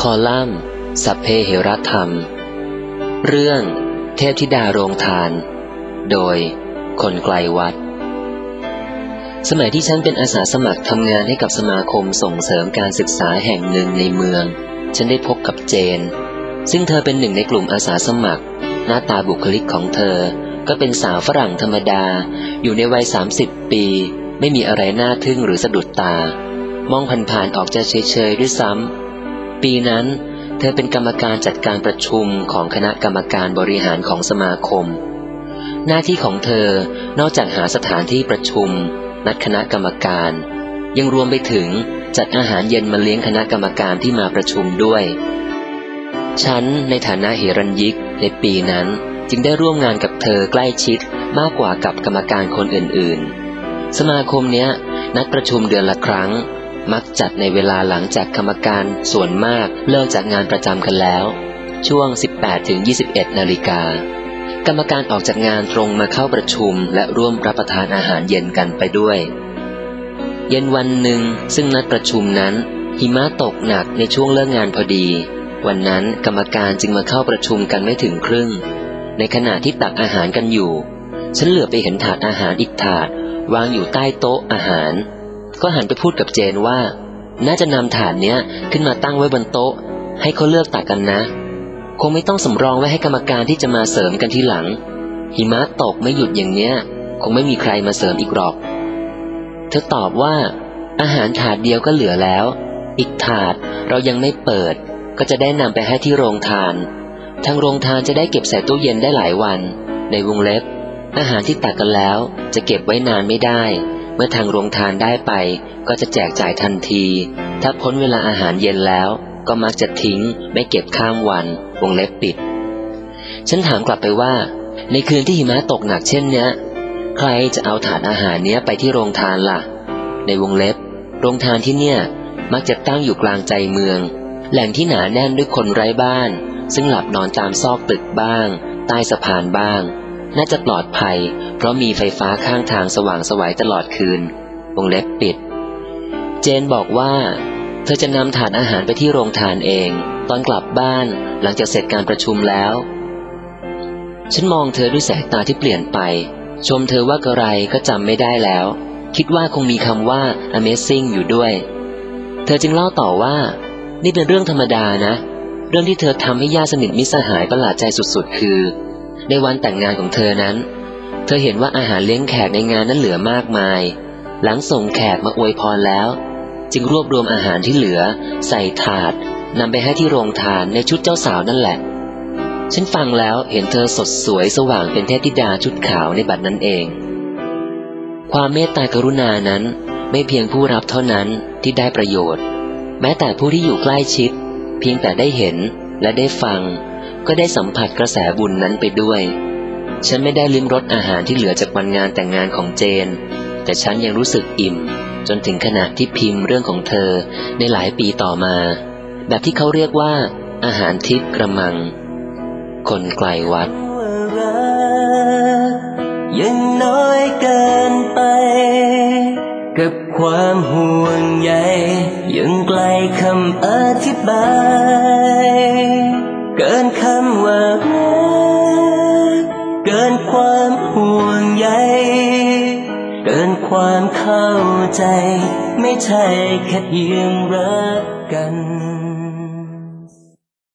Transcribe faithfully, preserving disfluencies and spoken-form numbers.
คอลัมน์สัพเพเหระธรรมเรื่องเทพธิดาโรงทานโดยคนไกลวัดสมัยที่ฉันเป็นอาสาสมัครทำงานให้กับสมาคมส่งเสริมการศึกษาแห่งหนึ่งในเมืองฉันได้พบกับเจนซึ่งเธอเป็นหนึ่งในกลุ่มอาสาสมัครหน้าตาบุคลิกของเธอก็เป็นสาวฝรั่งธรรมดาอยู่ในวัยสามสิบปีไม่มีอะไรน่าทึ่งหรือสะดุดตามองผ่านๆออกจะเฉยๆด้วยซ้ำปีนั้นเธอเป็นกรรมการจัดการประชุมของคณะกรรมการบริหารของสมาคมหน้าที่ของเธอนอกจากหาสถานที่ประชุมนัดคณะกรรมการยังรวมไปถึงจัดอาหารเย็นมาเลี้ยงคณะกรรมการที่มาประชุมด้วยฉันในฐานะเหรัญญิกในปีนั้นจึงได้ร่วมงานกับเธอใกล้ชิดมากกว่ากับกรรมการคนอื่นๆสมาคมเนี้ยนัดประชุมเดือนละครั้งมักจัดในเวลาหลังจากกรรมการส่วนมากเลิกจากงานประจำกันแล้วช่วง สิบแปดถึงยี่สิบเอ็ด นาฬิกากรรมการออกจากงานตรงมาเข้าประชุมและร่วมรับประทานอาหารเย็นกันไปด้วยเย็นวันหนึ่งซึ่งนัดประชุมนั้นหิมะตกหนักในช่วงเลิกงานพอดีวันนั้นกรรมการจึงมาเข้าประชุมกันไม่ถึงครึ่งในขณะที่ตักอาหารกันอยู่ฉันเหลือบไปเห็นถาดอาหารอีกถาดวางอยู่ใต้โต๊ะอาหารก็หันไปพูดกับเจนว่าน่าจะนำถาดเนี้ยขึ้นมาตั้งไว้บนโต๊ะให้เขาเลือกตักกันนะคงไม่ต้องสำรองไว้ให้กรรมการที่จะมาเสริมกันทีหลังหิมะตกไม่หยุดอย่างเนี้ยคงไม่มีใครมาเสริมอีกหรอกเธอตอบว่าอาหารถาดเดียวก็เหลือแล้วอีกถาดเรายังไม่เปิดก็จะได้นำไปให้ที่โรงทานทางโรงทานจะได้เก็บใส่ตู้เย็นได้หลายวันในวงเล็บอาหารที่ตักกันแล้วจะเก็บไว้นานไม่ได้เมื่อทางโรงทานได้ไปก็จะแจกจ่ายทันทีถ้าพ้นเวลาอาหารเย็นแล้วก็มักจะทิ้งไม่เก็บข้ามวันวงเล็บปิดฉันถามกลับไปว่าในคืนที่หิมะตกหนักเช่นเนี้ยใครจะเอาถาดอาหารเนี้ยไปที่โรงทานล่ะในวงเล็บโรงทานที่เนี่ยมักจะตั้งอยู่กลางใจเมืองแหล่งที่หนาแน่นด้วยคนไร้บ้านซึ่งหลับนอนตามซอกตึกบ้างใต้สะพานบ้างน่าจะปลอดภัยเพราะมีไฟฟ้าข้างทางสว่างไสวตลอดคืนวงเล็บปิดเจนบอกว่าเธอจะนำถาดอาหารไปที่โรงทานเองตอนกลับบ้านหลังจากเสร็จการประชุมแล้วฉันมองเธอด้วยสายตาที่เปลี่ยนไปชมเธอว่ากระไรก็จำไม่ได้แล้วคิดว่าคงมีคำว่า Amazing อยู่ด้วยเธอจึงเล่าต่อว่านี่เป็นเรื่องธรรมดานะเรื่องที่เธอทำให้ญาติสนิทมิตรสหายประหลาดใจสุดๆคือในวันแต่งงานของเธอนั้นเธอเห็นว่าอาหารเลี้ยงแขกในงานนั้นเหลือมากมายหลังส่งแขกมาอวยพรแล้วจึงรวบรวมอาหารที่เหลือใส่ถาดนำไปให้ที่โรงทานในชุดเจ้าสาวนั่นแหละฉันฟังแล้วเห็นเธอสดสวยสว่างเป็นเทพธิดาชุดขาวในบัดนั้นเองความเมตตากรุณานั้นไม่เพียงผู้รับเท่านั้นที่ได้ประโยชน์แม้แต่ผู้ที่อยู่ใกล้ชิดเพียงแต่ได้เห็นและได้ฟังก็ได้สัมผัสกระแสบุญนั้นไปด้วยฉันไม่ได้ลิ้มรสอาหารที่เหลือจากวันงานแต่งงานของเจนแต่ฉันยังรู้สึกอิ่มจนถึงขณะที่พิมพ์เรื่องของเธอในหลายปีต่อมาแบบที่เขาเรียกว่าอาหารทิพย์กระมังคนไกลวัดยังน้อยเกินไปกับความห่วงใยยังไกลคำอธิบายเกินคำว่ารักเกินความห่วงใยเกินความเข้าใจไม่ใช่แค่เพียงรักกัน